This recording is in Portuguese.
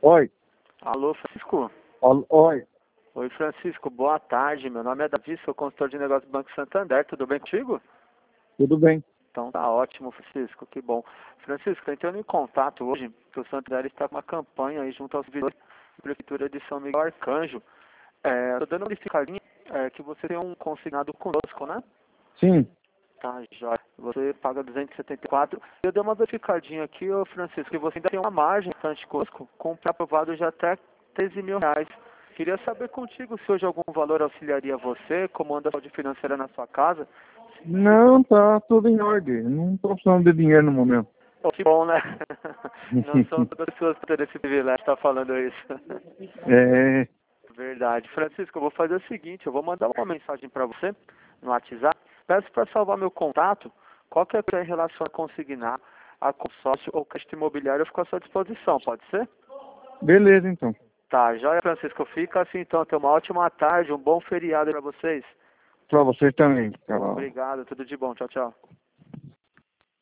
Oi. Alô, Francisco? Oi. Oi, Francisco. Boa tarde. Meu nome é Davi, sou consultor de negócios do Banco Santander. Tudo bem contigo? Tudo bem. Então tá ótimo, Francisco. Que bom. Francisco, tô entrando em contato hoje, que o Santander está com uma campanha aí junto aos servidores da Prefeitura de São Miguel Arcanjo. Tô dando uma verificadinha que você tem um consignado conosco, né? Sim. Tá, jóia. Você paga 274. Eu dei uma verificadinha aqui, ô Francisco, e você ainda tem uma margem bastante conosco, com um aprovado de até 13 mil reais. Queria saber contigo se hoje algum valor auxiliaria você, como anda a saúde financeira na sua casa. Não, tá tudo em ordem. Não estou precisando de dinheiro no momento. Oh, que bom, né? Não são todas as pessoas que têm esse privilégio de estar falando isso. É. Verdade. Francisco, eu vou fazer o seguinte, eu vou mandar uma mensagem para você no WhatsApp. Peço para salvar meu contato. Qualquer coisa em relação a consignar, a consórcio ou crédito imobiliário, eu fico à sua disposição, pode ser? Beleza, então. Tá, joia, Francisco. Fica assim, então. Tenha uma ótima tarde, um bom feriado para vocês. Pra vocês também. Tchau. Obrigado, tudo de bom. Tchau, tchau.